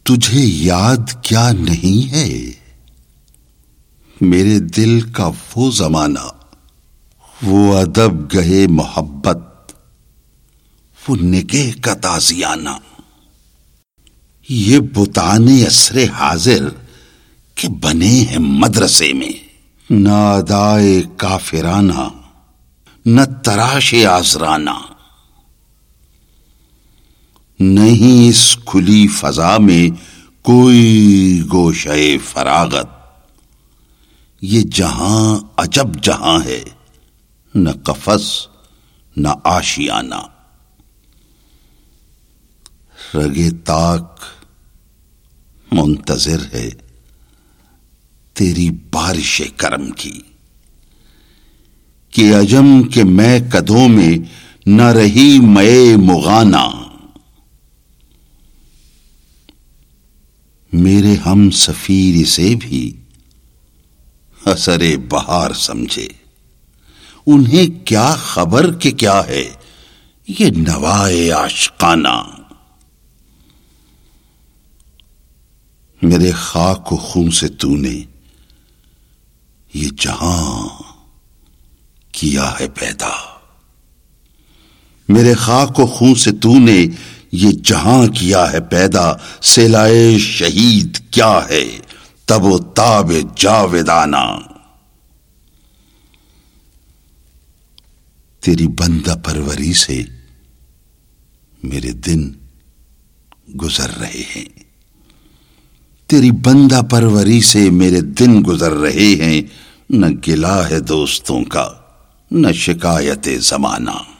تجھے یاد کیا نہیں ہے میرے دل کا وہ زمانہ، وہ ادب گہے محبت، وہ نگہ کا تازیانہ، یہ بتان عصر حاضر کہ بنے ہیں مدرسے میں، نہ ادائے کافرانہ نہ تراش آزرانہ، نہیں اس کھلی فضا میں کوئی گوشے فراغت، یہ جہاں عجب جہاں ہے، نہ قفس نہ آشیانہ، رگے تاک منتظر ہے تیری بارش کرم کی، کہ عجم کے میں قدوں میں نہ رہی مے مغانہ، میرے ہم سفیر سے بھی اثر بہار سمجھے، انہیں کیا خبر کہ کیا ہے یہ نوائے عاشقانہ، میرے خاک و خون سے تو نے یہ جہاں کیا ہے پیدا، میرے خاک و خون سے تو نے یہ جہاں کیا ہے پیدا، صلائے شہید کیا ہے تب و تاب جاویدانہ، تیری بندہ پروری سے میرے دن گزر رہے ہیں، تیری بندہ پروری سے میرے دن گزر رہے ہیں، نہ گلہ ہے دوستوں کا نہ شکایت زمانہ۔